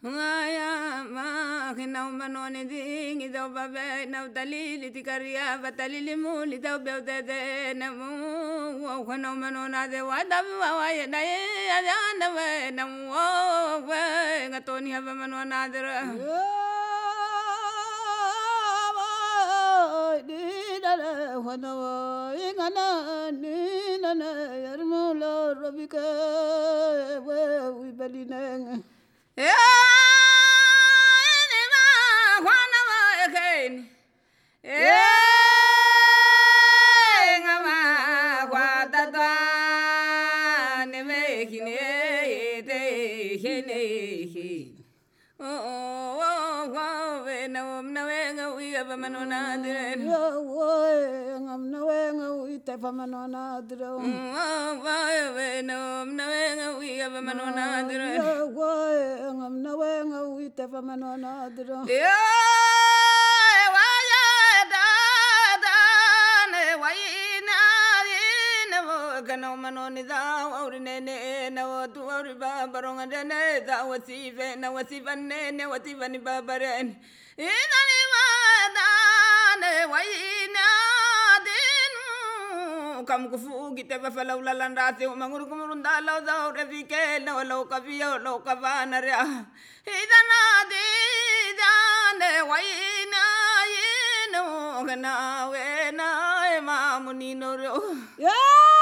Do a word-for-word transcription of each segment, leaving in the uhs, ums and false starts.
Ngaya ma kinau manone dingi do babe na dalili tikaria batalili muli do be de na mu wo kinau manona de wa da wa wa ye na ye ya na we na wo we ngatoni haba manona de ra di da wa na wa ingana ni na na yarmulo robika we we belineng ya ne ma kwana ma ken e ngama kwa ta ta ne me kine te kene ki o o wa we na na we nga wi ba manona de yo wo ngam na we nga wi te fa manona dro wa we na na we nga wi ba manona de yo wo ngam na we nga wi te fa manona dro ya wa ya da da ne wa ina ina mo kana manoni da wa ne ne na wa tu wa ba baronga de ne da wa si ve na wa si van ne ne wa ti van ba baren ina ni ma da ne wa ina din kam ku fu gite ba fa la la la ra te mangur ku murun da la da re vi ke na lo ka vi lo ka va na re ida na di da ne wa ina ino na we na e ma mu ni no ro yo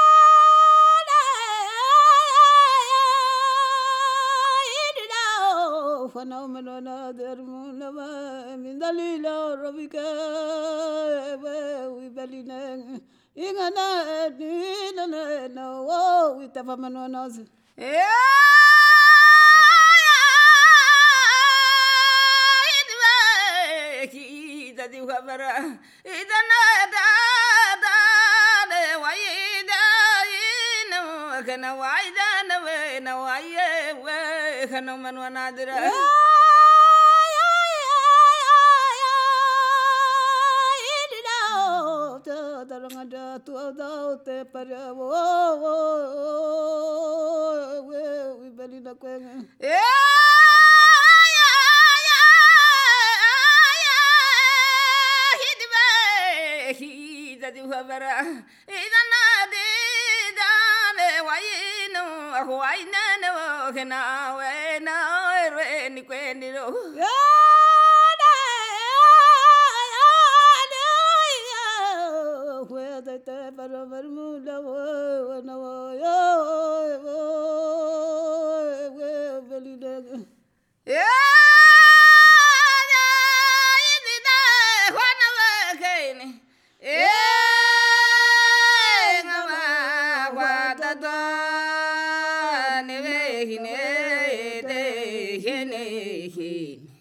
Phenomenal, there Munava, Mindalila, Robika, we belly Ingana, Nina, no, with the Famanonas. ya ki da di khabara ida na da da ne wa ida ino kana wa ida na we na wa ye we kana man wa nadira Darangada to the te para we belly the queen. ya hi da di khabara ida na de da ne wa ino wa ina na kana we na re ni kwendi ro Te para vermula na yo belly ya ida kwana we kene ya ngama kwa ta ta ne we hine te hene hi